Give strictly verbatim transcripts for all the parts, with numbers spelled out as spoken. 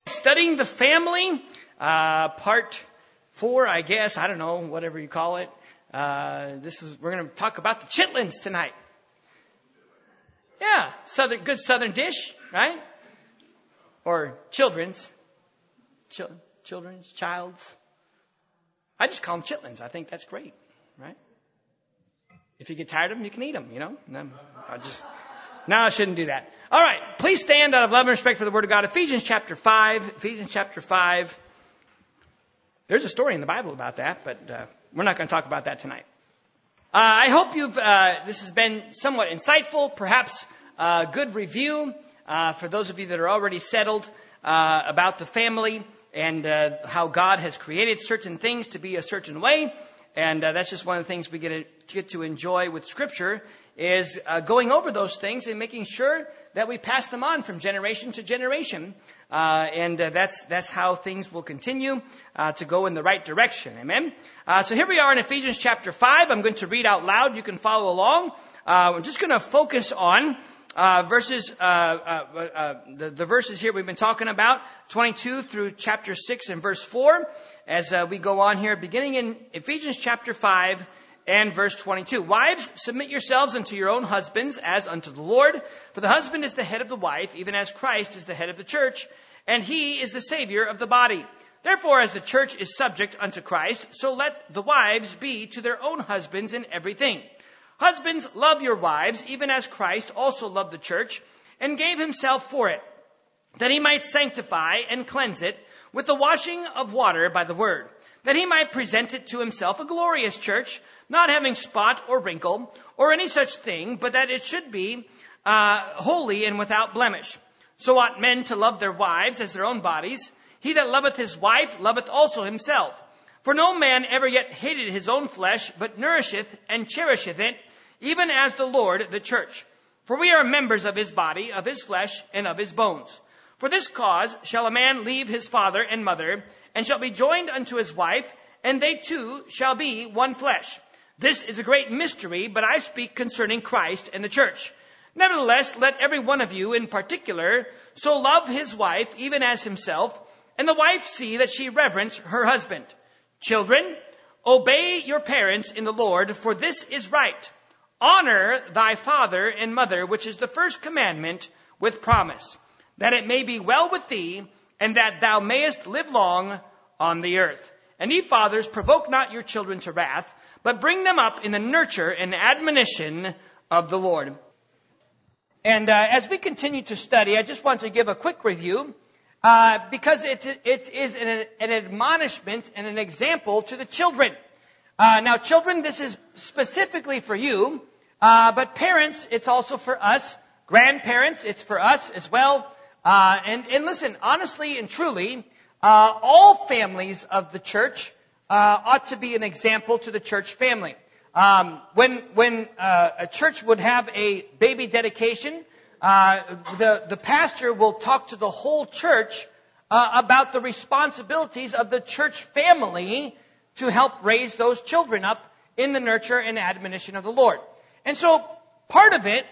Studying the family, uh, part four, I guess. I don't know, whatever you call it. Uh, this is, we're going to talk about the chitlins tonight. Yeah, southern, good southern dish, right? Or children's, Chil- children's, child's. I just call them chitlins. I think that's great, right? If you get tired of them, you can eat them, you know? No, I just, no, I shouldn't do that. All right, please stand out of love and respect for the Word of God. Ephesians chapter five, Ephesians chapter five. There's a story in the Bible about that, but uh, we're not going to talk about that tonight. Uh, I hope you've, uh, this has been somewhat insightful, perhaps a good review uh, for those of you that are already settled uh, about the family and uh, how God has created certain things to be a certain way. And uh, that's just one of the things we get to, get to enjoy with Scripture is uh, going over those things and making sure that we pass them on from generation to generation. Uh, and uh, that's that's how things will continue uh, to go in the right direction. Amen? Uh, so here we are in Ephesians chapter five. I'm going to read out loud. You can follow along. Uh, I'm just going to focus on uh, verses, uh, uh, uh, the, the verses here we've been talking about, twenty-two through chapter six and verse four, as uh, we go on here, beginning in Ephesians chapter five, and verse twenty-two. Wives, submit yourselves unto your own husbands as unto the Lord. For the husband is the head of the wife, even as Christ is the head of the church, and he is the Savior of the body. Therefore, as the church is subject unto Christ, so let the wives be to their own husbands in everything. Husbands, love your wives, even as Christ also loved the church, and gave himself for it, that he might sanctify and cleanse it with the washing of water by the word, that he might present it to himself a glorious church, not having spot or wrinkle or any such thing, but that it should be uh, holy and without blemish. So ought men to love their wives as their own bodies. He that loveth his wife loveth also himself. For no man ever yet hated his own flesh, but nourisheth and cherisheth it, even as the Lord the church. For we are members of his body, of his flesh, and of his bones. For this cause shall a man leave his father and mother, and shall be joined unto his wife, and they two shall be one flesh. This is a great mystery, but I speak concerning Christ and the church. Nevertheless, let every one of you in particular so love his wife even as himself, and the wife see that she reverence her husband. Children, obey your parents in the Lord, for this is right. Honor thy father and mother, which is the first commandment, with promise, that it may be well with thee, and that thou mayest live long on the earth. And ye fathers, provoke not your children to wrath, but bring them up in the nurture and admonition of the Lord. And uh, as we continue to study, I just want to give a quick review, uh, because it's, it is an, an admonishment and an example to the children. Uh, now, children, this is specifically for you, uh, but parents, it's also for us. Grandparents, it's for us as well. Uh, and, and listen, honestly and truly, uh, all families of the church uh, ought to be an example to the church family. Um, when when uh, a church would have a baby dedication, uh, the the pastor will talk to the whole church uh, about the responsibilities of the church family to help raise those children up in the nurture and admonition of the Lord. And so part of it,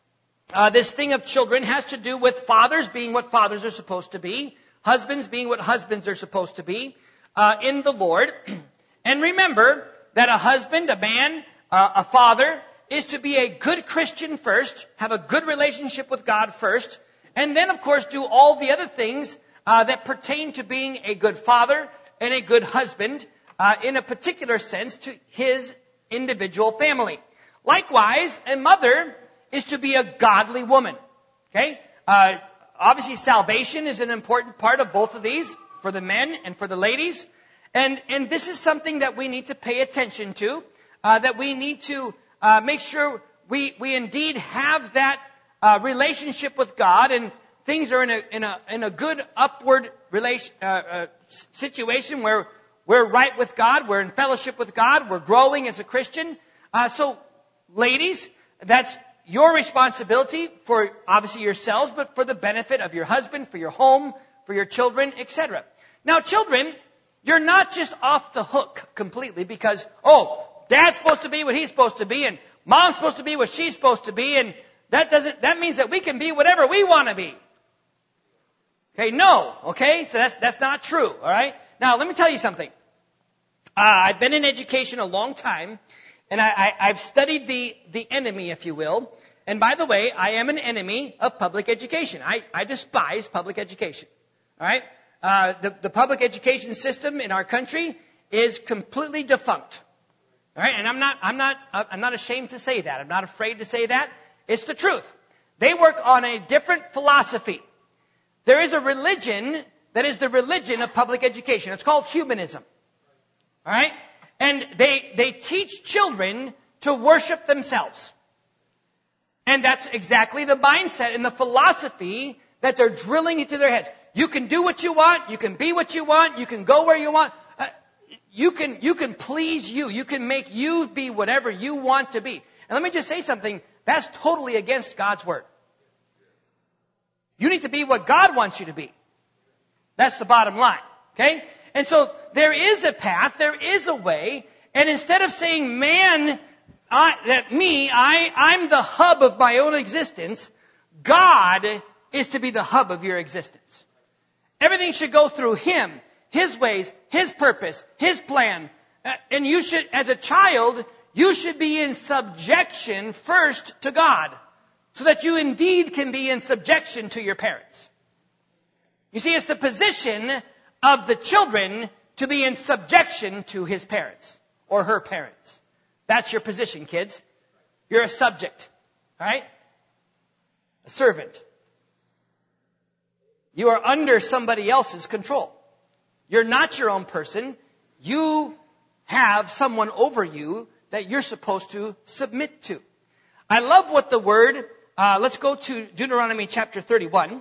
uh, this thing of children, has to do with fathers being what fathers are supposed to be, husbands being what husbands are supposed to be uh, in the Lord. And remember that a husband, a man, uh, a father, is to be a good Christian first, have a good relationship with God first, and then, of course, do all the other things uh, that pertain to being a good father and a good husband uh, in a particular sense to his individual family. Likewise, a mother is to be a godly woman. Okay? Uh, obviously, salvation is an important part of both of these for the men and for the ladies. And, and this is something that we need to pay attention to, uh, that we need to uh, make sure we, we indeed have that uh, relationship with God, and things are in a, in a, in a good upward relation, uh, uh, situation where we're right with God, we're in fellowship with God, we're growing as a Christian. Uh, so, ladies, that's your responsibility for obviously yourselves, but for the benefit of your husband, for your home, for your children, et cetera. Now, children, you're not just off the hook completely because, oh, dad's supposed to be what he's supposed to be, and mom's supposed to be what she's supposed to be, and that doesn't, that means that we can be whatever we want to be. Okay, no. Okay, so that's that's not true. All right. Now let me tell you something. Uh, I've been in education a long time, and I, I, I've studied the the enemy, if you will. And by the way, I am an enemy of public education. I, I despise public education. All right. Uh, the the public education system in our country is completely defunct. All right, and I'm not I'm not I'm not ashamed to say that. I'm not afraid to say that. It's the truth. They work on a different philosophy. There is a religion that is the religion of public education. It's called humanism. All right? And they they teach children to worship themselves. And that's exactly the mindset and the philosophy that they're drilling into their heads. You can do what you want, you can be what you want, you can go where you want. Uh, you can you can please you. You can make you be whatever you want to be. And let me just say something. That's totally against God's word. You need to be what God wants you to be. That's the bottom line. Okay? And so there is a path, there is a way, and instead of saying, man, I, that me, I, I'm the hub of my own existence, God is to be the hub of your existence. Everything should go through Him, His ways, His purpose, His plan. Uh, and you should, as a child, you should be in subjection first to God, so that you indeed can be in subjection to your parents. You see, it's the position of the children to be in subjection to his parents or her parents. That's your position, kids. You're a subject, all right? A servant. You are under somebody else's control. You're not your own person. You have someone over you that you're supposed to submit to. I love what the word, uh, let's go to Deuteronomy chapter thirty-one.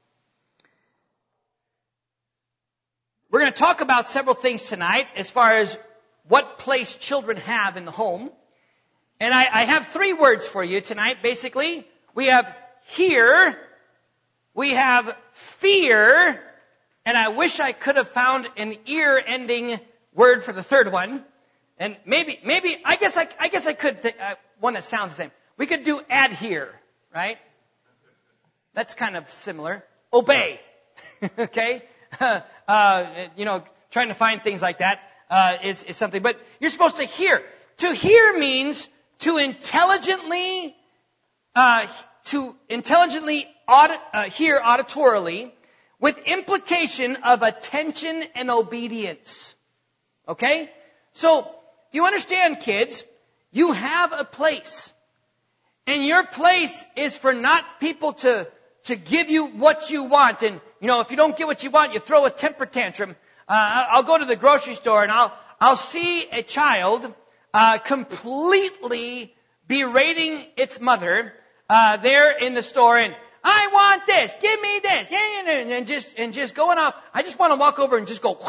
We're going to talk about several things tonight as far as what place children have in the home. And I, I have three words for you tonight, basically. We have hear, we have fear, and I wish I could have found an ear-ending word for the third one. And maybe, maybe, I guess I, I guess I could, th- uh, one that sounds the same. We could do adhere, right? That's kind of similar. Obey. Okay? uh, you know, trying to find things like that, uh, is, is something. But you're supposed to hear. To hear means to intelligently, uh, to intelligently audit, uh, hear auditorily with implication of attention and obedience. Okay? So, you understand, kids, you have a place. And your place is for not people to, to give you what you want. And, you know, if you don't get what you want, you throw a temper tantrum. Uh, I'll go to the grocery store and I'll, I'll see a child, uh, completely berating its mother, uh, there in the store and, I want this, give me this, yeah, yeah, and just, and just going off. I just want to walk over and just go,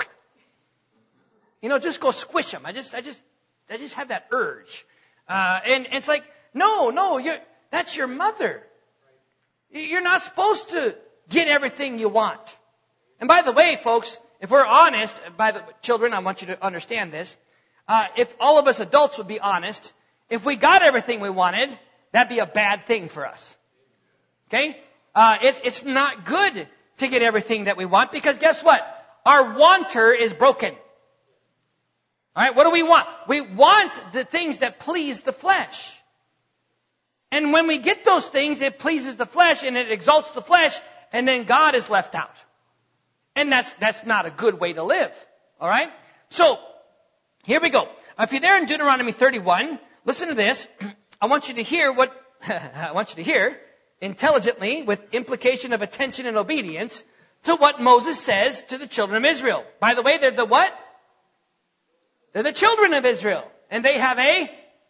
you know, just go squish them. I just, I just, I just have that urge. Uh, and, and it's like, no, no, you're, that's your mother. You're not supposed to get everything you want. And by the way, folks, if we're honest, by the children, I want you to understand this. Uh, if all of us adults would be honest, if we got everything we wanted, that'd be a bad thing for us. Okay? Uh, it's, it's not good to get everything that we want because guess what? Our wanter is broken. All right, what do we want? We want the things that please the flesh. And when we get those things, it pleases the flesh and it exalts the flesh, and then God is left out. And that's that's not a good way to live. All right? So, here we go. If you're there in Deuteronomy thirty-one, listen to this. I want you to hear what I want you to hear intelligently with implication of attention and obedience to what Moses says to the children of Israel. By the way, they're the what? They're the children of Israel. And they have a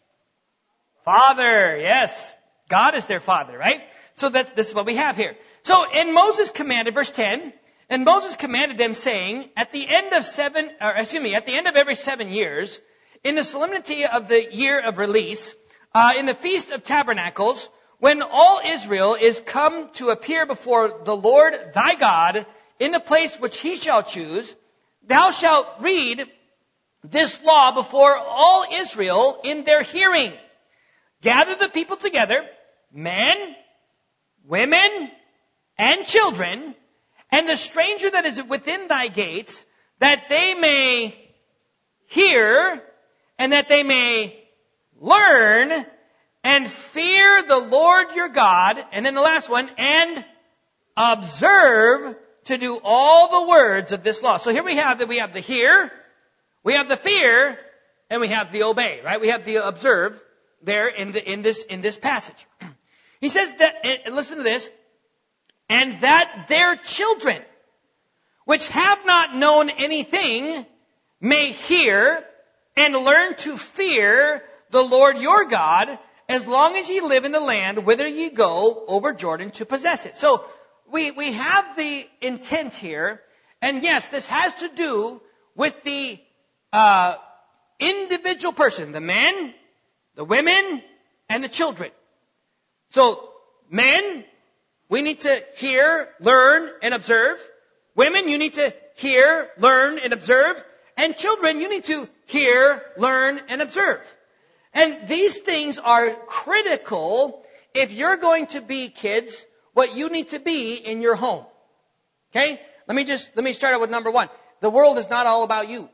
father. Yes. God is their father, right? So that's, this is what we have here. So, and Moses commanded, verse ten, and Moses commanded them saying, at the end of seven, or excuse me, at the end of every seven years, in the solemnity of the year of release, uh, in the Feast of Tabernacles, when all Israel is come to appear before the Lord thy God in the place which he shall choose, thou shalt read this law before all Israel in their hearing. Gather the people together, men, women, and children, and the stranger that is within thy gates, that they may hear, and that they may learn, and fear the Lord your God. And then the last one, and observe to do all the words of this law. So here we have that we have the hear, we have the fear, and we have the obey, right? We have the observe there in the, in this, in this passage. He says that, and listen to this, and that their children, which have not known anything, may hear and learn to fear the Lord your God, as long as ye live in the land whither ye go over Jordan to possess it. So we, we have the intent here, and yes, this has to do with the uh, individual person, the men, the women, and the children. So, men, we need to hear, learn, and observe. Women, you need to hear, learn, and observe. And children, you need to hear, learn, and observe. And these things are critical if you're going to be, kids, what you need to be in your home. Okay? Let me just, let me start out with number one. The world is not all about you.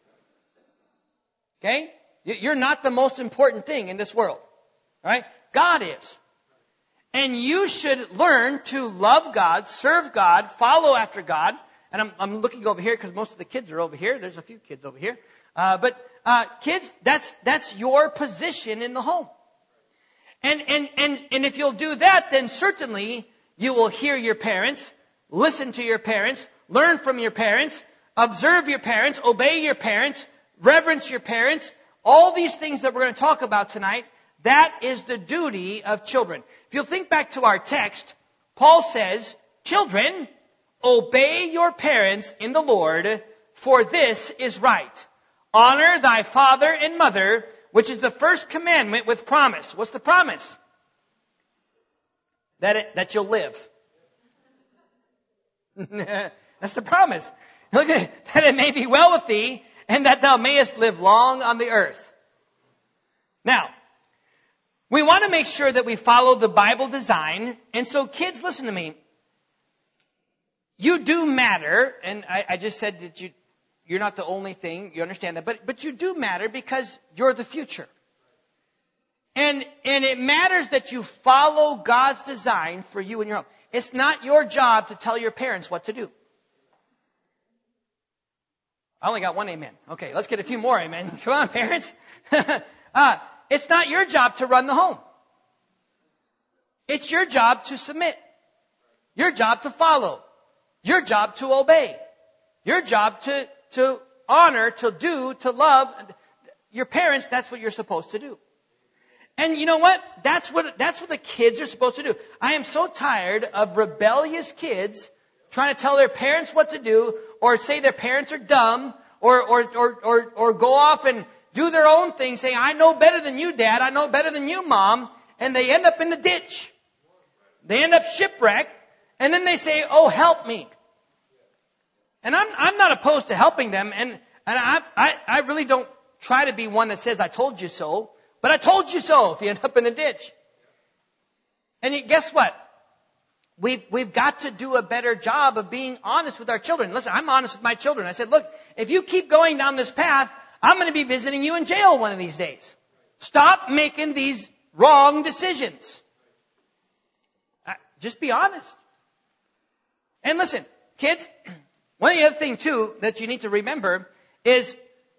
Okay? You're not the most important thing in this world. All right? God is. And you should learn to love God, serve God, follow after God. And I'm, I'm looking over here because most of the kids are over here. There's a few kids over here. Uh, but, uh, kids, that's, that's your position in the home. And, and, and, and if you'll do that, then certainly you will hear your parents, listen to your parents, learn from your parents, observe your parents, obey your parents, reverence your parents. All these things that we're going to talk about tonight, that is the duty of children. If you'll think back to our text, Paul says, children, obey your parents in the Lord, for this is right. Honor thy father and mother, which is the first commandment with promise. What's the promise? That it, that you'll live. That's the promise. Look at it, that it may be well with thee, and that thou mayest live long on the earth. Now, we want to make sure that we follow the Bible design. And so, kids, listen to me. You do matter, and I, I just said that you, you're not the only thing. You understand that, but but you do matter because you're the future. And and it matters that you follow God's design for you and your home. It's not your job to tell your parents what to do. I only got one amen. Okay, let's get a few more amen. Come on, parents. uh, it's not your job to run the home. It's your job to submit. Your job to follow. Your job to obey. Your job to, to honor, to do, to love. Your parents, that's what you're supposed to do. And you know what? That's what, that's what the kids are supposed to do. I am so tired of rebellious kids trying to tell their parents what to do, or say their parents are dumb, or, or, or, or, or go off and do their own thing, saying, I know better than you, Dad, I know better than you, Mom, and they end up in the ditch. They end up shipwrecked, and then they say, oh, help me. And I'm, I'm not opposed to helping them, and, and I, I, I really don't try to be one that says, I told you so, but I told you so if you end up in the ditch. And guess what? We've, we've got to do a better job of being honest with our children. Listen, I'm honest with my children. I said, look, if you keep going down this path, I'm going to be visiting you in jail one of these days. Stop making these wrong decisions. Just be honest. And listen, kids, one of the other things too that you need to remember is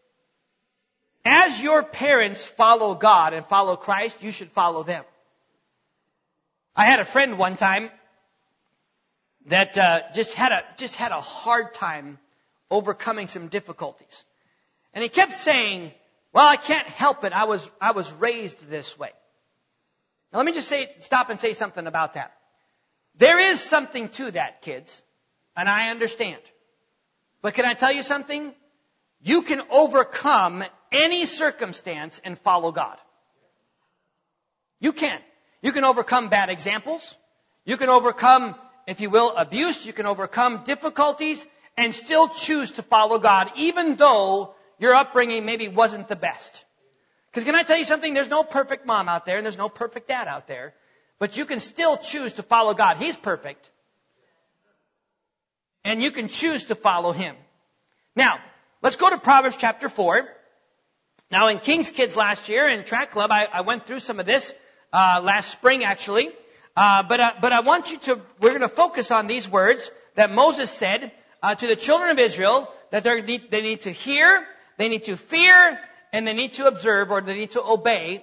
as your parents follow God and follow Christ, you should follow them. I had a friend one time that uh, just had a just had a hard time overcoming some difficulties. And he kept saying, well, I can't help it. I was I was raised this way. Now let me just say stop and say something about that. There is something to that, kids, and I understand. But can I tell you something? You can overcome any circumstance and follow God. You can. You can overcome bad examples. You can overcome, if you will, abuse. You can overcome difficulties and still choose to follow God, even though your upbringing maybe wasn't the best. Because can I tell you something? There's no perfect mom out there and there's no perfect dad out there. But you can still choose to follow God. He's perfect. and you can choose to follow him. Now, let's go to Proverbs chapter four. Now, in King's Kids last year, in Track Club, I, I went through some of this uh, last spring, actually. Uh, but, uh, but I want you to, we're going to focus on these words that Moses said uh, to the children of Israel, that they need, they need to hear, they need to fear, and they need to observe, or they need to obey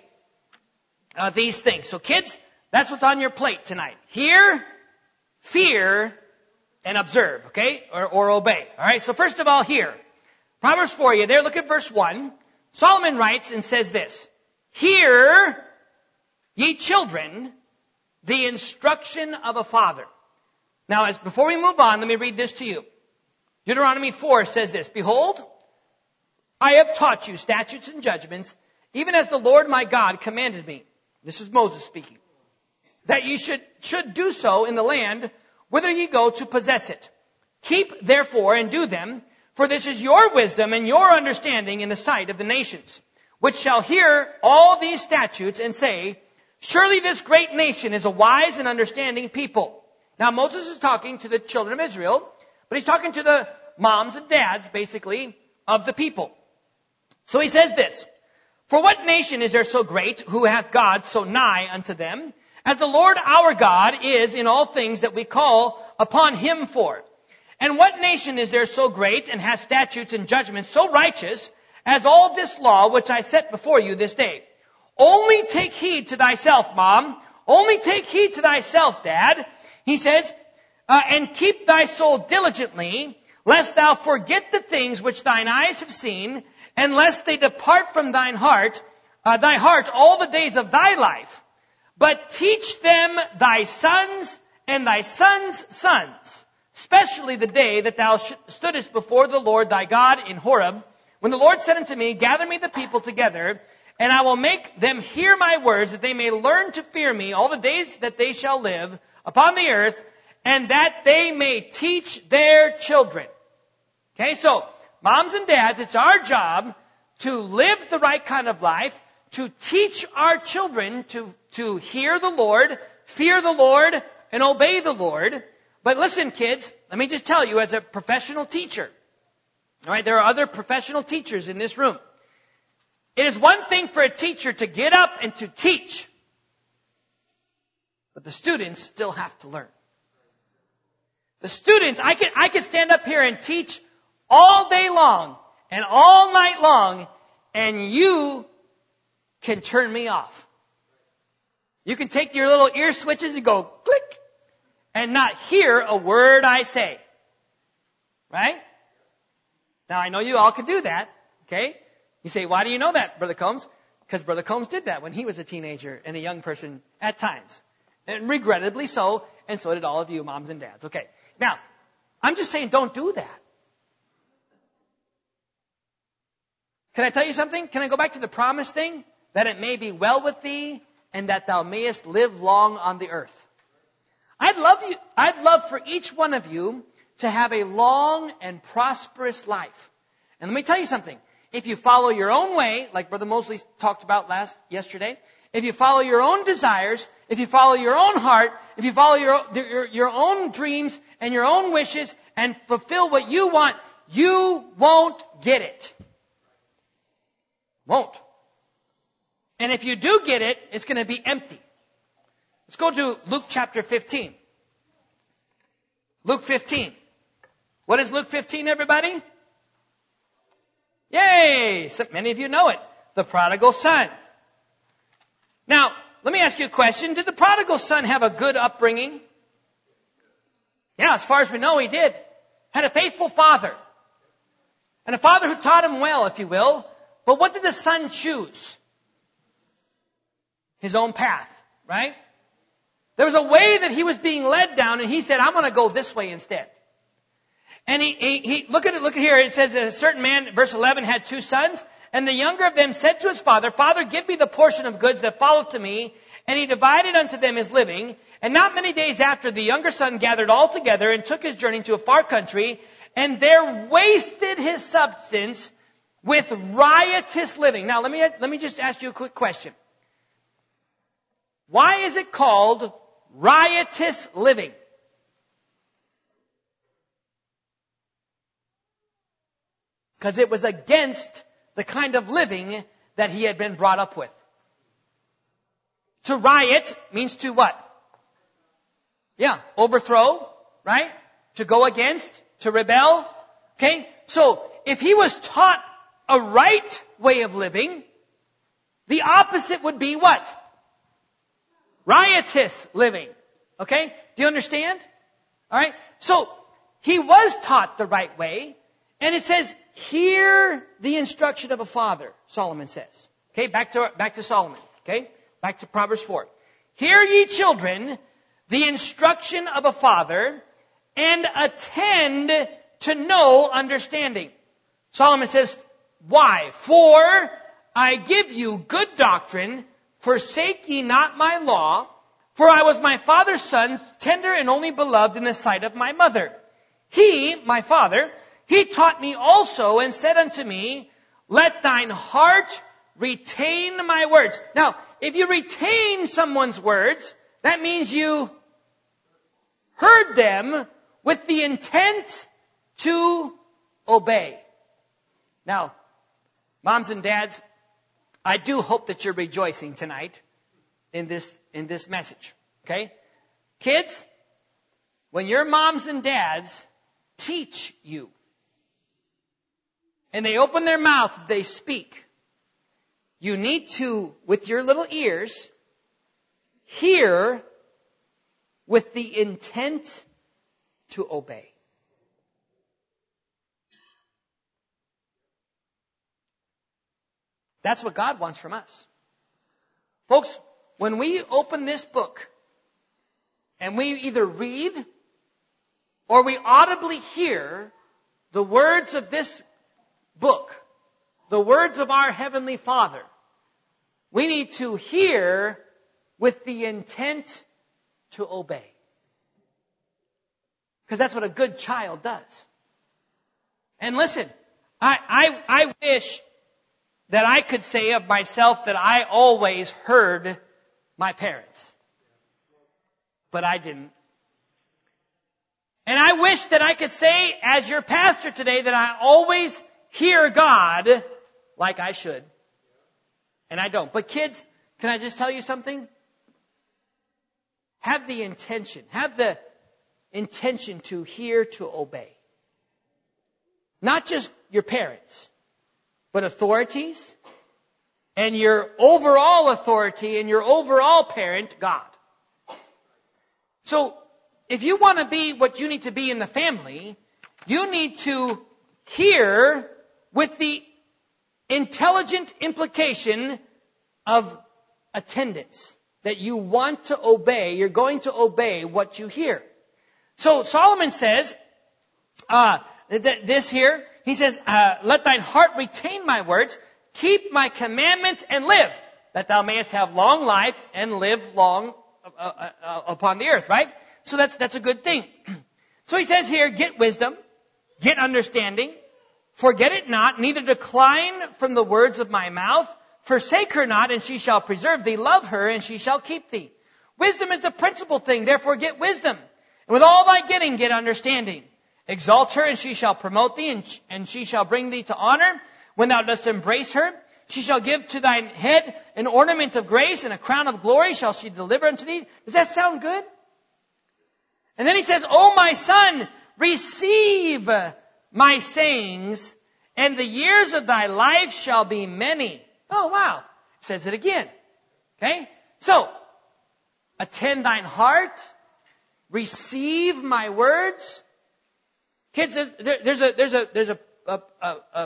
uh, these things. So kids, that's what's on your plate tonight. Hear, fear, and observe, okay? Or, or obey. All right, so first of all, hear. Proverbs four, you there, look at verse one. Solomon writes and says this, hear, ye children, the instruction of a father. Now, as before we move on, let me read this to you. Deuteronomy four says this, behold, I have taught you statutes and judgments, even as the Lord my God commanded me. This is Moses speaking. That ye should, should do so in the land whither ye go to possess it. Keep therefore and do them, for this is your wisdom and your understanding in the sight of the nations, which shall hear all these statutes and say, surely this great nation is a wise and understanding people. Now Moses is talking to the children of Israel, but he's talking to the moms and dads, basically, of the people. So he says this, for what nation is there so great, who hath God so nigh unto them, as the Lord our God is in all things that we call upon him for? And what nation is there so great, and hath statutes and judgments so righteous, as all this law which I set before you this day? Only take heed to thyself, Mom. Only take heed to thyself, Dad. He says, uh, and keep thy soul diligently, lest thou forget the things which thine eyes have seen, and lest they depart from thine heart, uh, thy heart all the days of thy life. But teach them thy sons and thy sons' sons, especially the day that thou stoodest before the Lord thy God in Horeb, when the Lord said unto me, gather me the people together, and I will make them hear my words, that they may learn to fear me all the days that they shall live upon the earth, and that they may teach their children. Okay, so moms and dads, it's our job to live the right kind of life, to teach our children to, to hear the Lord, fear the Lord, and obey the Lord. But listen, kids, let me just tell you, as a professional teacher, all right, there are other professional teachers in this room. It is one thing for a teacher to get up and to teach, but the students still have to learn. The students, I could, I could stand up here and teach all day long and all night long, and you can turn me off. You can take your little ear switches and go click and not hear a word I say. Right? Now, I know you all can do that. Okay? You say, why do you know that, Brother Combs? Because Brother Combs did that when he was a teenager and a young person at times. And regrettably so, and so did all of you moms and dads. Okay. Now, I'm just saying don't do that. Can I tell you something? Can I go back to the promise thing? That it may be well with thee, and that thou mayest live long on the earth. I'd love you, I'd love for each one of you to have a long and prosperous life. And let me tell you something. If you follow your own way, like Brother Mosley talked about last yesterday, if you follow your own desires, if you follow your own heart, if you follow your, your, your own dreams and your own wishes and fulfill what you want, you won't get it. Won't. And if you do get it, it's going to be empty. Let's go to Luke chapter fifteen. Luke fifteen. What is Luke fifteen, everybody? Yay! So many of you know it. The prodigal son. Now, let me ask you a question. Did the prodigal son have a good upbringing? Yeah, as far as we know, he did. Had a faithful father. And a father who taught him well, if you will. But what did the son choose? His own path, right? There was a way that he was being led down, and he said, I'm going to go this way instead. And he, he, he, look at it, look at here. It says that a certain man, verse eleven, had two sons, and the younger of them said to his father, Father, give me the portion of goods that followed to me. And he divided unto them his living. And not many days after, the younger son gathered all together and took his journey to a far country, and there wasted his substance with riotous living. Now, let me, let me just ask you a quick question. Why is it called riotous living? because it was against the kind of living that he had been brought up with. To riot means to what? Yeah, overthrow, right? To go against, to rebel. Okay? So, if he was taught a right way of living, the opposite would be what? Riotous living. Okay? Do you understand? Alright? So, he was taught the right way, and it says, hear the instruction of a father, Solomon says. Okay, back to, back to Solomon. Okay? Back to Proverbs four. Hear ye children, the instruction of a father, and attend to know understanding. Solomon says, why? For I give you good doctrine, forsake ye not my law, for I was my father's son, tender and only beloved in the sight of my mother. He, my father, he taught me also and said unto me, let thine heart retain my words. Now, if you retain someone's words, that means you heard them with the intent to obey. Now, moms and dads, I do hope that you're rejoicing tonight in this, in this message. Okay? Kids, when your moms and dads teach you, and they open their mouth, they speak, you need to, with your little ears, hear with the intent to obey. That's what God wants from us. Folks, when we open this book and we either read or we audibly hear the words of this book, the words of our Heavenly Father, we need to hear with the intent to obey. Because that's what a good child does. And listen, I, I, I wish that I could say of myself that I always heard my parents. But I didn't. And I wish that I could say as your pastor today that I always hear God like I should. And I don't. But kids, can I just tell you something? Have the intention. Have the intention to hear, to obey. Not just your parents, but authorities and your overall authority and your overall parent, God. So, if you want to be what you need to be in the family, you need to hear with the intelligent implication of attendance. That you want to obey, you're going to obey what you hear. So Solomon says, uh, th- this here, he says, uh, let thine heart retain my words, keep my commandments and live, that thou mayest have long life and live long uh, uh, upon the earth, right? So that's, that's a good thing. So he says here, get wisdom, get understanding, forget it not, neither decline from the words of my mouth. Forsake her not, and she shall preserve thee. Love her, and she shall keep thee. Wisdom is the principal thing, therefore get wisdom. And with all thy getting, get understanding. Exalt her, and she shall promote thee, and, and she shall bring thee to honor. When thou dost embrace her, she shall give to thine head an ornament of grace, and a crown of glory shall she deliver unto thee. Does that sound good? And then he says, O my son, receive my sayings, and the years of thy life shall be many. Oh, wow. It says it again. Okay? So, attend thine heart. Receive my words. Kids, there's, there, there's a, there's a, there's a, a, a, a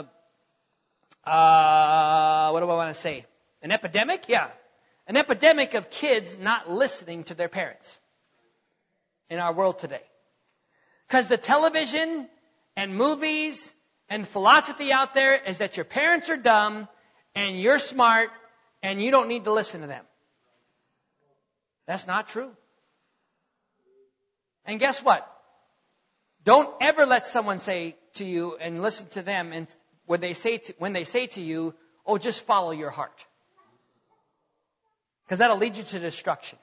uh, what do I want to say? An epidemic? Yeah. An epidemic of kids not listening to their parents in our world today. Because the television and movies and philosophy out there is that your parents are dumb and you're smart, and you don't need to listen to them. That's not true. And guess what? Don't ever let someone say to you and listen to them and when they say to, when they say to you, oh, just follow your heart. Because that'll lead you to destruction.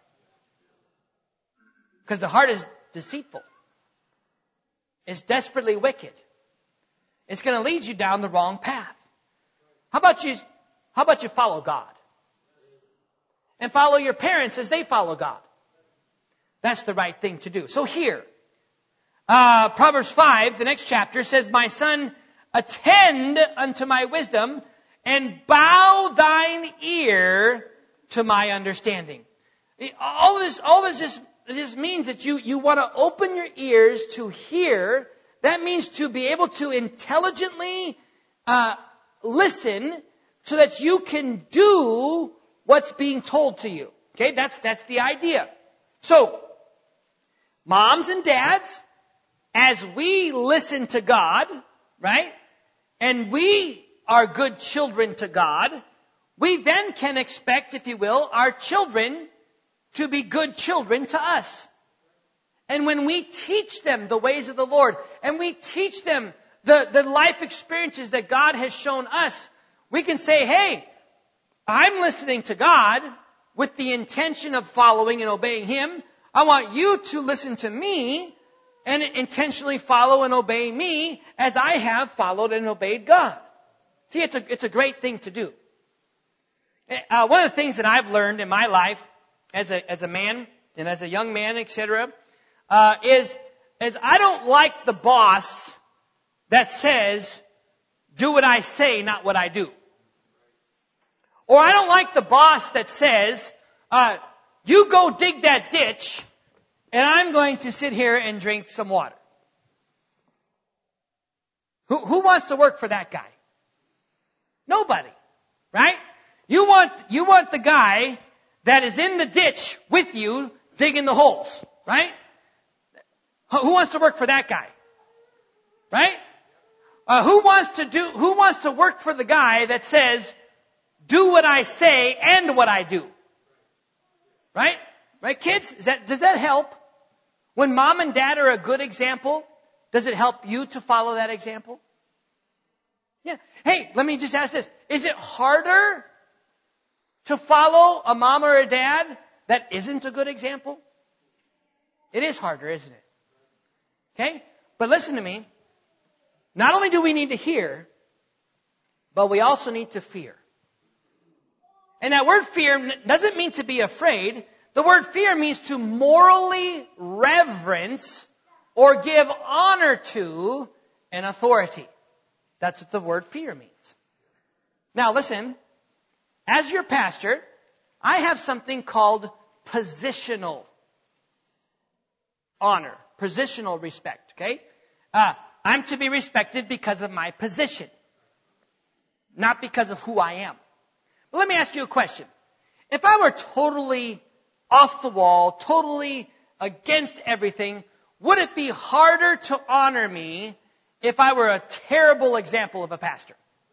Because the heart is deceitful. It's desperately wicked. it's going to lead you down the wrong path. How about you, how about you follow God? And follow your parents as they follow God. That's the right thing to do. So here, uh, Proverbs five, the next chapter says, my son, attend unto my wisdom and bow thine ear to my understanding. All of this, all of this just, this means that you, you want to open your ears to hear. That means to be able to intelligently uh, listen so that you can do what's being told to you. Okay, that's that's the idea. So, moms and dads, as we listen to God, right, and we are good children to God, we then can expect, if you will, our children to be good children to us. And when we teach them the ways of the Lord, and we teach them the, the life experiences that God has shown us, we can say, hey, I'm listening to God with the intention of following and obeying Him. I want you to listen to me and intentionally follow and obey me as I have followed and obeyed God. See, it's a, it's a great thing to do. Uh, one of the things that I've learned in my life as a, as a man and as a young man, et cetera, uh, is, is I don't like the boss that says, do what I say, not what I do. Or I don't like the boss that says, uh, you go dig that ditch, and I'm going to sit here and drink some water. Who, who wants to work for that guy? Nobody, right? You want, you want the guy that is in the ditch with you digging the holes, right? Who wants to work for that guy? Right? Uh, who wants to do, who wants to work for the guy that says, do what I say and what I do? Right? Right, kids? Is that, does that help? When mom and dad are a good example, does it help you to follow that example? Yeah. Hey, let me just ask this. Is it harder to follow a mom or a dad that isn't a good example? It is harder, isn't it? Okay? But listen to me. Not only do we need to hear, but we also need to fear. And that word fear doesn't mean to be afraid. The word fear means to morally reverence or give honor to an authority. That's what the word fear means. Now listen, as your pastor, I have something called positional honor, positional respect, okay? Uh, I'm to be respected because of my position, not because of who I am. But let me ask you a question. If I were totally off the wall, totally against everything, would it be harder to honor me if I were a terrible example of a pastor?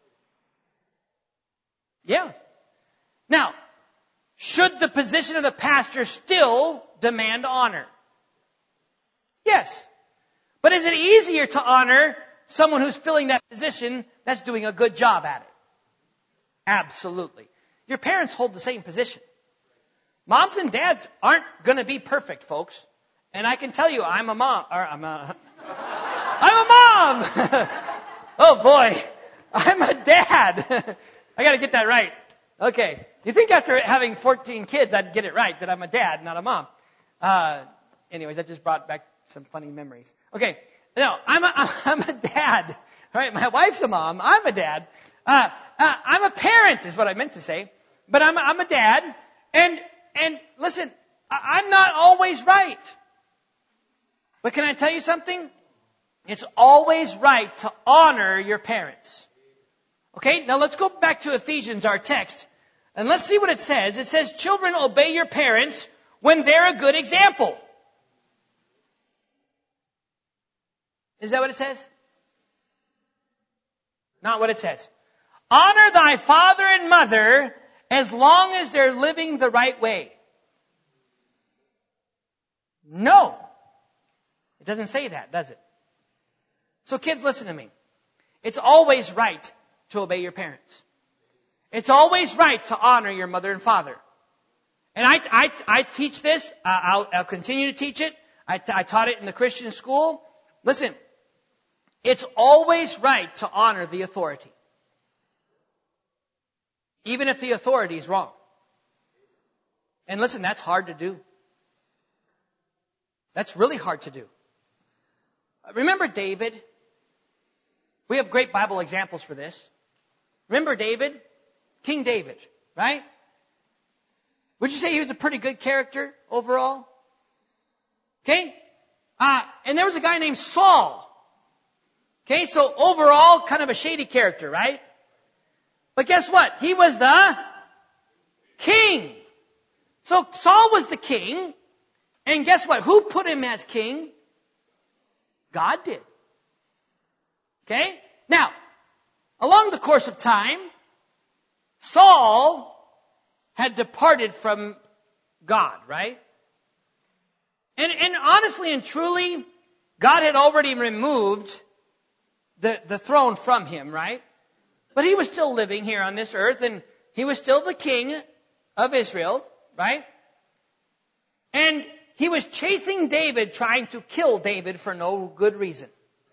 Yeah. Now, should the position of the pastor still demand honor? Yes. But is it easier to honor someone who's filling that position that's doing a good job at it? Absolutely. Your parents hold the same position. Moms and dads aren't going to be perfect, folks. And I can tell you, I'm a mom. Or I'm a, I'm a mom. Oh boy, I'm a dad. I got to get that right. Okay. You think after having fourteen kids, I'd get it right that I'm a dad, not a mom. Uh, anyways, that just brought back some funny memories. Okay. No, I'm a, I'm a dad. All right. My wife's a mom. I'm a dad. Uh, uh, I'm a parent is what I meant to say. But I'm, I'm a dad. And, and listen, I'm not always right. But can I tell you something? It's always right to honor your parents. Okay, now let's go back to Ephesians, our text, and let's see what it says. It says, children, obey your parents when they're a good example. Is that what it says? Not what it says. Honor thy father and mother as long as they're living the right way. No. It doesn't say that, does it? So kids, listen to me. It's always right to obey your parents. It's always right to honor your mother and father. And I, I, I teach this. I'll, I'll continue to teach it. I, I taught it in the Christian school. Listen, It's always right to honor the authority, even if the authority is wrong. And listen, that's hard to do. That's really hard to do. Remember David? We have great Bible examples for this. Remember David? King David, right? Would you say he was a pretty good character overall? Okay? Uh, and there was a guy named Saul. Okay, so overall, kind of a shady character, right? But guess what? He was the king. So Saul was the king. And guess what? Who put him as king? God did. Okay? Now, along the course of time, Saul had departed from God, right? And, and honestly and truly, God had already removed the, the throne from him, right? But he was still living here on this earth, and he was still the king of Israel, right? And he was chasing David, trying to kill David for no good reason.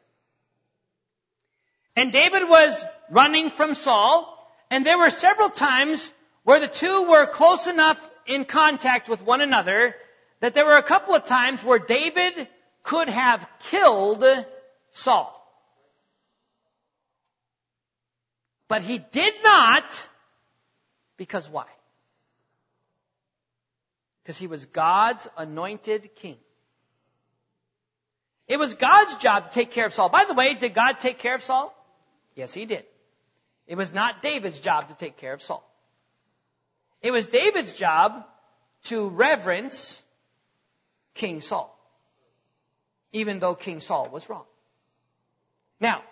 And David was running from Saul, and there were several times where the two were close enough in contact with one another that there were a couple of times where David could have killed Saul. But he did not, because why? Because he was God's anointed king. It was God's job to take care of Saul. By the way, did God take care of Saul? Yes, he did. It was not David's job to take care of Saul. It was David's job to reverence King Saul, even though King Saul was wrong. Now,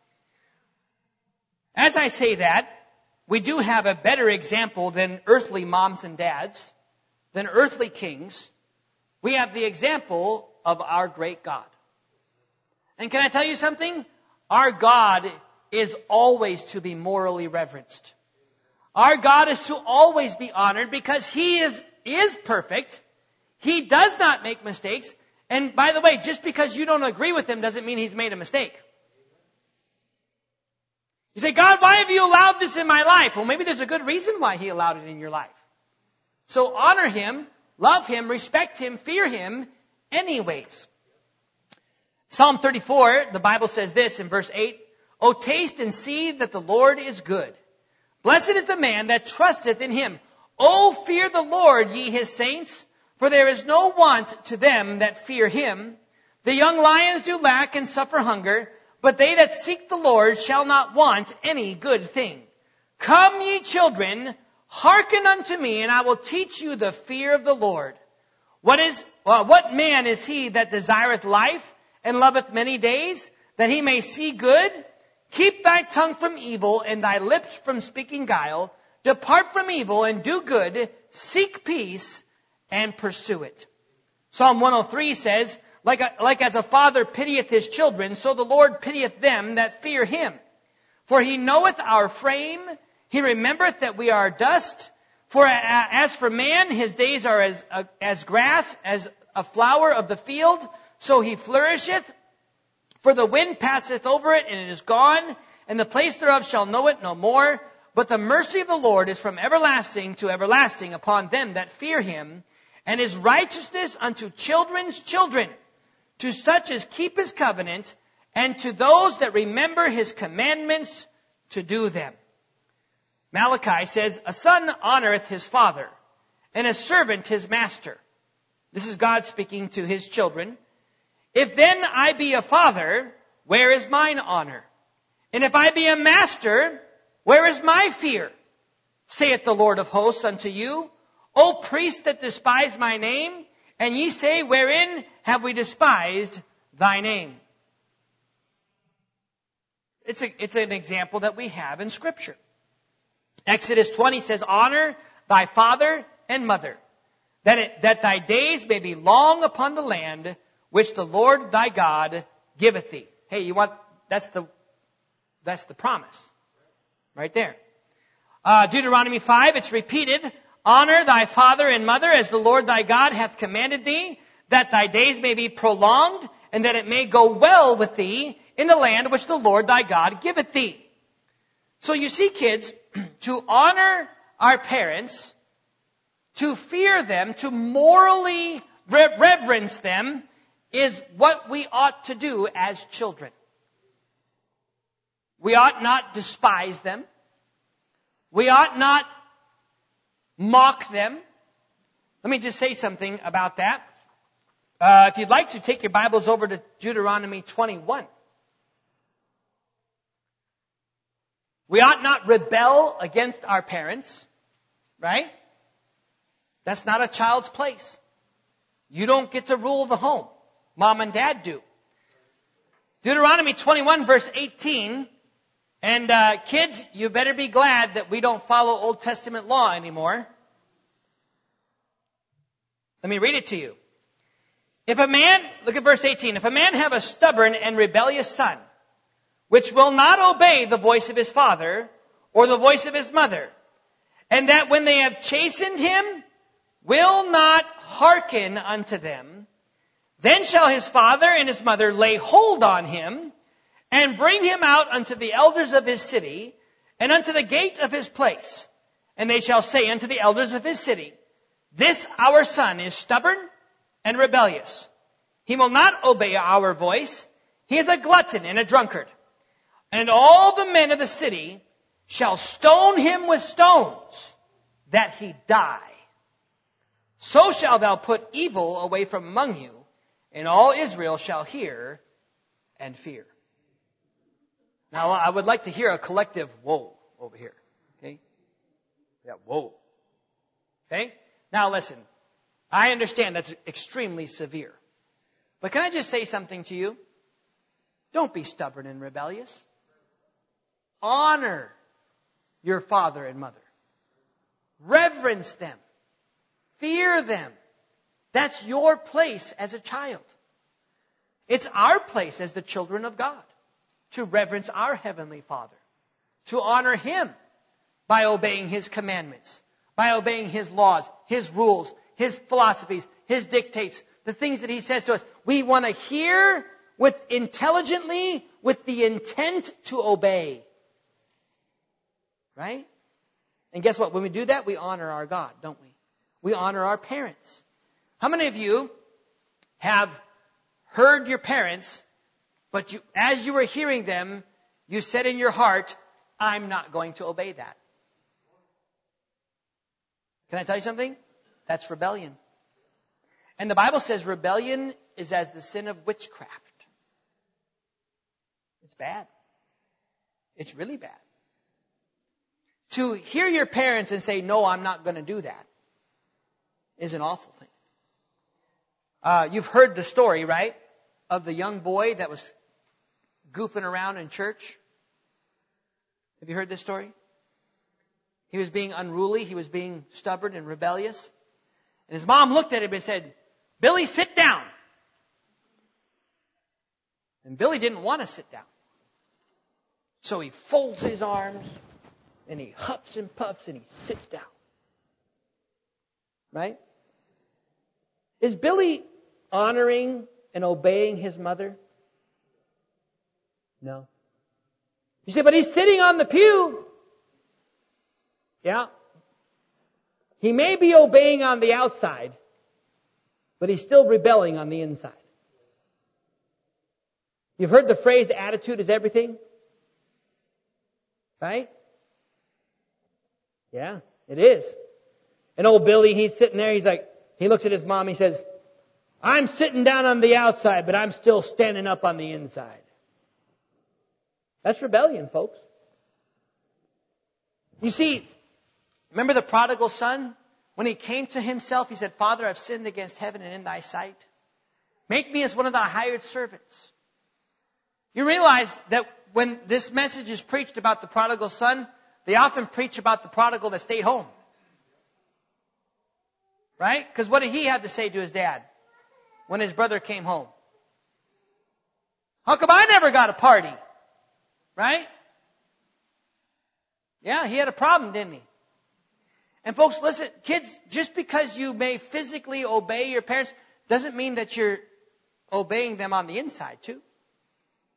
as I say that, we do have a better example than earthly moms and dads, than earthly kings. We have the example of our great God. And can I tell you something? Our God is always to be morally reverenced. Our God is to always be honored because He is, is perfect. He does not make mistakes. And by the way, just because you don't agree with Him doesn't mean He's made a mistake. You say, God, why have you allowed this in my life? Well, maybe there's a good reason why He allowed it in your life. So honor Him, love Him, respect Him, fear Him anyways. Psalm thirty-four, the Bible says this in verse eight, O taste and see that the Lord is good. Blessed is the man that trusteth in Him. O fear the Lord, ye His saints, for there is no want to them that fear Him. The young lions do lack and suffer hunger, but they that seek the Lord shall not want any good thing. Come, ye children, hearken unto me, and I will teach you the fear of the Lord. What is, well, what man is he that desireth life and loveth many days, that he may see good? Keep thy tongue from evil and thy lips from speaking guile. Depart from evil and do good. Seek peace and pursue it. Psalm one oh three says, like, a, like as a father pitieth his children, so the Lord pitieth them that fear Him. For He knoweth our frame. He remembereth that we are dust. For as for man, his days are as, as grass, as a flower of the field. So he flourisheth. For the wind passeth over it, and it is gone, and the place thereof shall know it no more. But the mercy of the Lord is from everlasting to everlasting upon them that fear Him, and His righteousness unto children's children, to such as keep His covenant, and to those that remember His commandments to do them. Malachi says, a son honoreth his father, and a servant his master. This is God speaking to His children. If then I be a father, where is mine honor? And if I be a master, where is my fear? Saith the Lord of hosts unto you, O priests that despise my name, and ye say, wherein have we despised thy name? It's, a, it's an example that we have in Scripture. Exodus twenty says, honor thy father and mother, that, it, that thy days may be long upon the land which the Lord thy God giveth thee. Hey, you want, that's the, that's the promise. Right there. Uh, Deuteronomy five, it's repeated. Honor thy father and mother as the Lord thy God hath commanded thee, that thy days may be prolonged, and that it may go well with thee, in the land which the Lord thy God giveth thee. So you see, kids, to honor our parents, to fear them, to morally re- reverence them, is what we ought to do as children. We ought not despise them. We ought not mock them. Let me just say something about that. Uh, if you'd like to, take your Bibles over to Deuteronomy twenty-one. We ought not rebel against our parents, right? That's not a child's place. You don't get to rule the home. Mom and dad do. Deuteronomy twenty-one, verse eighteen. And uh, kids, you better be glad that we don't follow Old Testament law anymore. Let me read it to you. If a man, look at verse eighteen. If a man have a stubborn and rebellious son, which will not obey the voice of his father or the voice of his mother, and that when they have chastened him, will not hearken unto them, then shall his father and his mother lay hold on him, and bring him out unto the elders of his city, and unto the gate of his place. And they shall say unto the elders of his city, This our son is stubborn and rebellious. He will not obey our voice. He is a glutton and a drunkard. And all the men of the city shall stone him with stones, that he die. So shalt thou put evil away from among you, and all Israel shall hear and fear. Now, I would like to hear a collective whoa over here. Okay? Yeah, whoa. Okay? Now listen. I understand that's extremely severe. But can I just say something to you? Don't be stubborn and rebellious. Honor your father and mother. Reverence them. Fear them. That's your place as a child. It's our place as the children of God to reverence our Heavenly Father, to honor Him by obeying His commandments, by obeying His laws, His rules, His philosophies, His dictates, the things that He says to us. We want to hear with intelligently, with the intent to obey. Right? And guess what? When we do that, we honor our God, don't we? We honor our parents. How many of you have heard your parents, but you, as you were hearing them, you said in your heart, I'm not going to obey that? Can I tell you something? That's rebellion. And the Bible says rebellion is as the sin of witchcraft. It's bad. It's really bad. To hear your parents and say, no, I'm not going to do that, is an awful thing. Uh, you've heard the story, right, of the young boy that was goofing around in church. Have you heard this story? He was being unruly. He was being stubborn and rebellious. And his mom looked at him and said, Billy, sit down. And Billy didn't want to sit down. So he folds his arms and he huffs and puffs and he sits down. Right? Is Billy honoring and obeying his mother? No. You say, but he's sitting on the pew. Yeah. He may be obeying on the outside, but he's still rebelling on the inside. You've heard the phrase, attitude is everything? Right? Yeah, it is. And old Billy, he's sitting there, he's like, he looks at his mom, he says, I'm sitting down on the outside, but I'm still standing up on the inside. That's rebellion, folks. You see, remember the prodigal son? When he came to himself, he said, Father, I've sinned against heaven and in thy sight. Make me as one of thy hired servants. You realize that when this message is preached about the prodigal son, they often preach about the prodigal that stayed home. Right? Because what did he have to say to his dad when his brother came home? How come I never got a party? Right? Yeah, he had a problem, didn't he? And folks, listen, kids, just because you may physically obey your parents doesn't mean that you're obeying them on the inside too.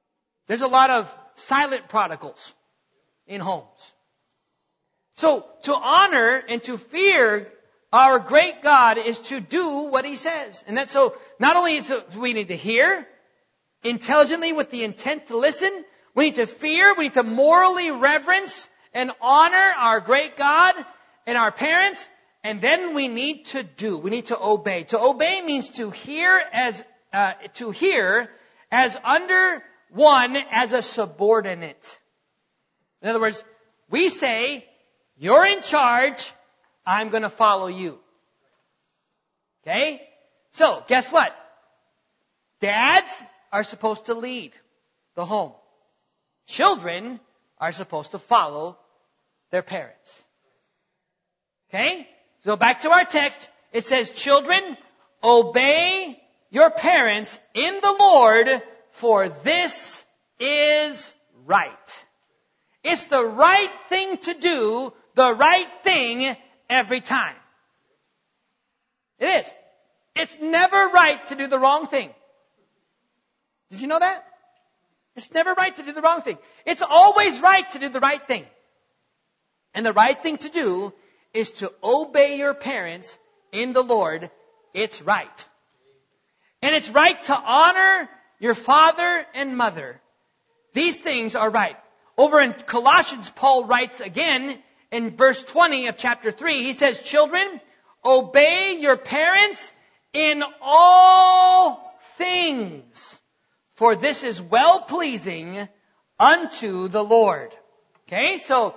There's a lot of silent prodigals in homes. So to honor and to fear our great God is to do what He says. And that's so not only is it we need to hear intelligently with the intent to listen, we need to fear, we need to morally reverence and honor our great God and our parents, and then we need to do. We need to obey. To obey means to hear as uh, to hear as under one as a subordinate. In other words, we say, you're in charge, I'm going to follow you. Okay? So, guess what? Dads are supposed to lead the home. Children are supposed to follow their parents. Okay? So back to our text. It says, children, obey your parents in the Lord, for this is right. It's the right thing to do, the right thing every time. It is. It's never right to do the wrong thing. Did you know that? It's never right to do the wrong thing. It's always right to do the right thing. And the right thing to do is to obey your parents in the Lord. It's right. And it's right to honor your father and mother. These things are right. Over in Colossians, Paul writes again in verse twenty of chapter three, he says, children, obey your parents in all things, for this is well-pleasing unto the Lord. Okay, so,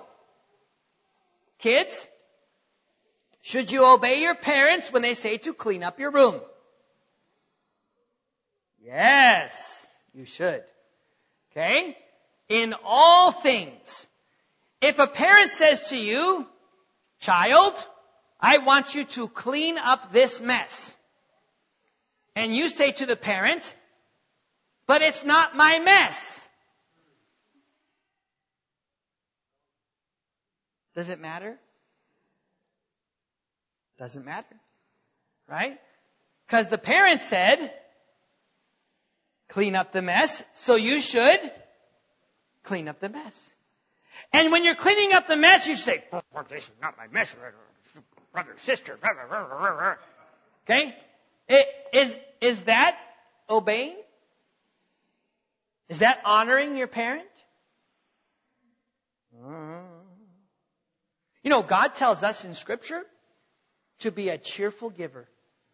kids, should you obey your parents when they say to clean up your room? Yes, you should. Okay? In all things. If a parent says to you, child, I want you to clean up this mess. And you say to the parent, but it's not my mess. Does it matter? Doesn't matter. Right? Because the parent said, clean up the mess, so you should clean up the mess. And when you're cleaning up the mess, you say, oh, this is not my mess, brother, sister. Okay? It, is, is that obeying? Is that honoring your parent? You know, God tells us in Scripture to be a cheerful giver.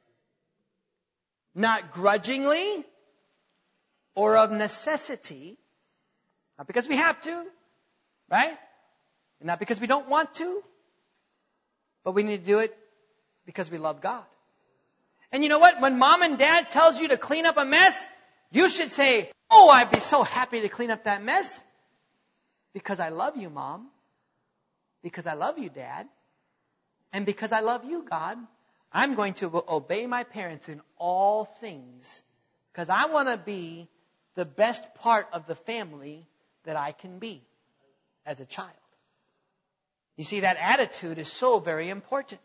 Not grudgingly or of necessity. Not because we have to, right? And not because we don't want to. But we need to do it because we love God. And you know what? When mom and dad tells you to clean up a mess, you should say, oh, I'd be so happy to clean up that mess. Because I love you, Mom. Because I love you, Dad. And because I love you, God, I'm going to obey my parents in all things. Because I want to be the best part of the family that I can be as a child. You see, that attitude is so very important.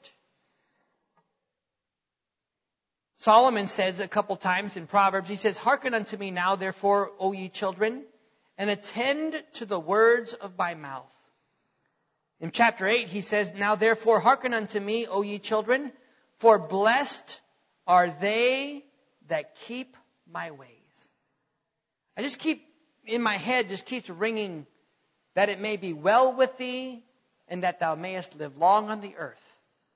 Solomon says a couple times in Proverbs, he says, hearken unto me now, therefore, O ye children, and attend to the words of my mouth. In chapter eight, he says, now therefore, hearken unto me, O ye children, for blessed are they that keep my ways. I just keep, in my head, just keeps ringing, that it may be well with thee, and that thou mayest live long on the earth.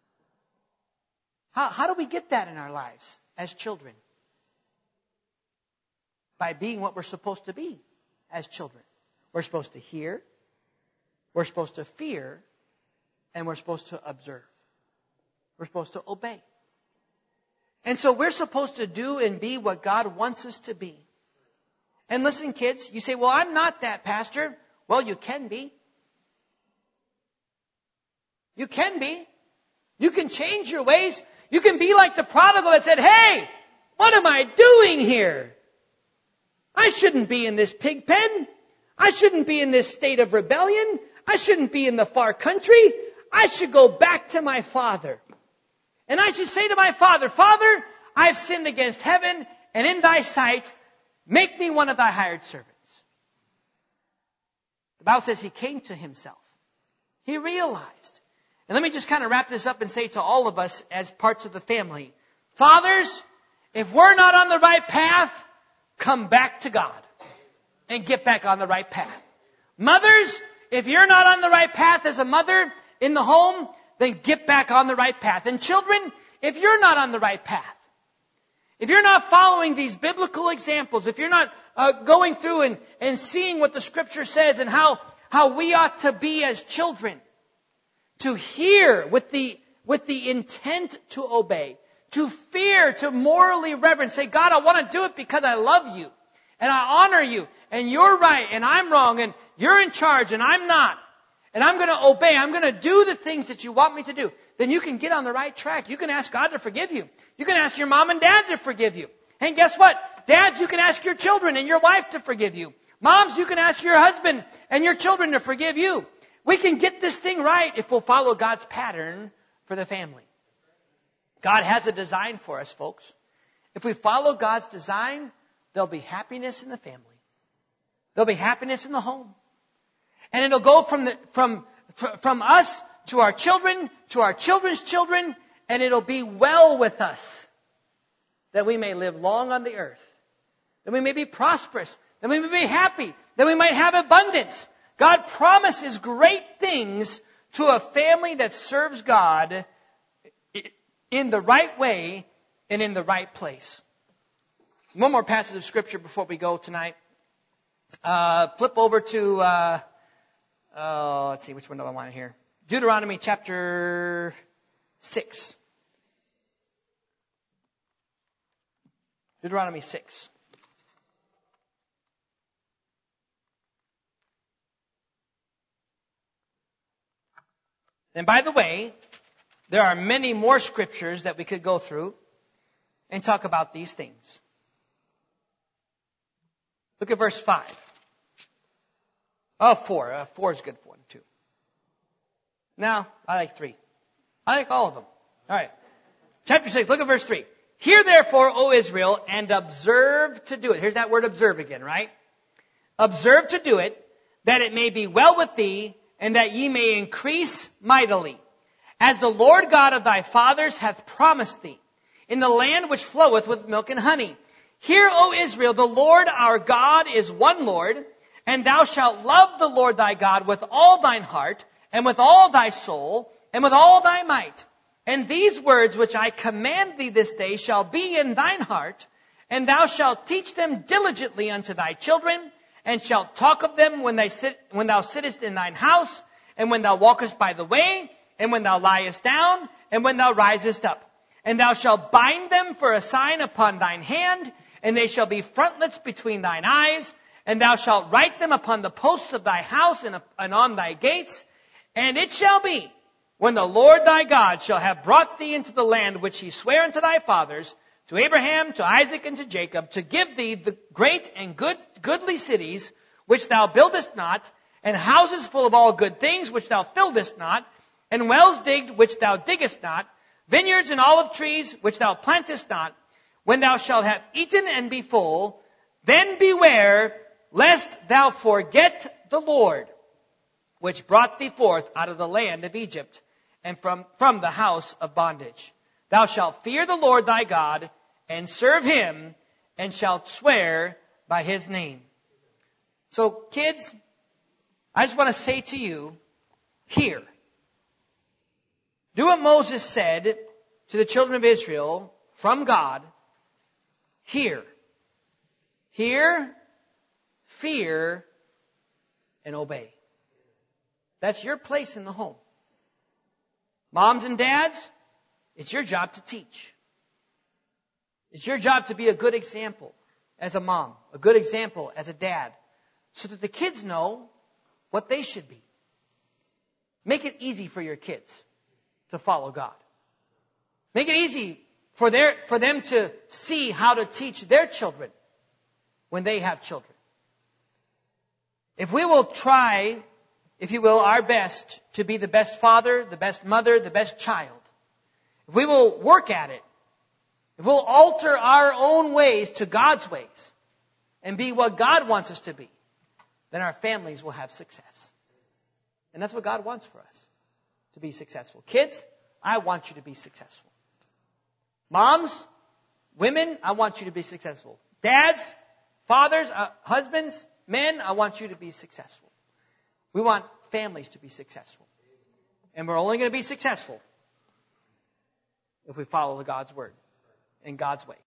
How, how do we get that in our lives as children? By being what we're supposed to be as children. We're supposed to hear, we're supposed to fear, and we're supposed to observe. We're supposed to obey. And so we're supposed to do and be what God wants us to be. And listen, kids, you say, well, I'm not that, Pastor. Well, you can be. You can be. You can change your ways. You can be like the prodigal that said, hey, what am I doing here? I shouldn't be in this pig pen. I shouldn't be in this state of rebellion. I shouldn't be in the far country. I should go back to my father. And I should say to my father, Father, I've sinned against heaven and in thy sight. Make me one of thy hired servants. Bible says he came to himself. He realized. And let me just kind of wrap this up and say to all of us as parts of the family, fathers, if we're not on the right path, come back to God and get back on the right path. Mothers, if you're not on the right path as a mother in the home, then get back on the right path. And children, if you're not on the right path, if you're not following these biblical examples, if you're not uh, going through and, and seeing what the Scripture says and how, how we ought to be as children, to hear with the, with the intent to obey, to fear, to morally reverence, say, God, I want to do it because I love you and I honor you and you're right and I'm wrong and you're in charge and I'm not. And I'm going to obey. I'm going to do the things that you want me to do. Then you can get on the right track. You can ask God to forgive you. You can ask your mom and dad to forgive you. And guess what? Dads, you can ask your children and your wife to forgive you. Moms, you can ask your husband and your children to forgive you. We can get this thing right if we'll follow God's pattern for the family. God has a design for us, folks. If we follow God's design, there'll be happiness in the family. There'll be happiness in the home. And it'll go from the, from, from us to our children, to our children's children, and it'll be well with us, that we may live long on the earth, that we may be prosperous, that we may be happy, that we might have abundance. God promises great things to a family that serves God in the right way and in the right place. One more passage of Scripture before we go tonight. Uh, flip over to... Uh, Oh, let's see, which one do I want here? Deuteronomy chapter six. Deuteronomy six. And by the way, there are many more scriptures that we could go through and talk about these things. Look at verse five. Oh, four. Uh, four is good for one, too. No, I like three. I like all of them. All right. Chapter six, look at verse three. Hear therefore, O Israel, and observe to do it. Here's that word observe again, right? Observe to do it, that it may be well with thee, and that ye may increase mightily, as the Lord God of thy fathers hath promised thee, in the land which floweth with milk and honey. Hear, O Israel, the Lord our God is one Lord, and thou shalt love the Lord thy God with all thine heart, and with all thy soul, and with all thy might. And these words which I command thee this day shall be in thine heart, and thou shalt teach them diligently unto thy children, and shalt talk of them when, they sit, when thou sittest in thine house, and when thou walkest by the way, and when thou liest down, and when thou risest up. And thou shalt bind them for a sign upon thine hand, and they shall be frontlets between thine eyes, and thou shalt write them upon the posts of thy house and, and on thy gates. And it shall be, when the Lord thy God shall have brought thee into the land which he sware unto thy fathers, to Abraham, to Isaac, and to Jacob, to give thee the great and good, goodly cities, which thou buildest not, and houses full of all good things, which thou fillest not, and wells digged, which thou diggest not, vineyards and olive trees, which thou plantest not. When thou shalt have eaten and be full, then beware, lest thou forget the Lord, which brought thee forth out of the land of Egypt, and from, from the house of bondage. Thou shalt fear the Lord thy God, and serve him, and shalt swear by his name. So, kids, I just want to say to you, hear. Do what Moses said to the children of Israel from God. Hear. Hear, fear, and obey. That's your place in the home. Moms and dads, it's your job to teach. It's your job to be a good example as a mom, a good example as a dad, so that the kids know what they should be. Make it easy for your kids to follow God. Make it easy for their, for them to see how to teach their children when they have children. If we will try, if you will, our best to be the best father, the best mother, the best child, if we will work at it, if we'll alter our own ways to God's ways and be what God wants us to be, then our families will have success. And that's what God wants for us, to be successful. Kids, I want you to be successful. Moms, women, I want you to be successful. Dads, fathers, uh, husbands, men, I want you to be successful. We want families to be successful. And we're only going to be successful if we follow God's word in God's way.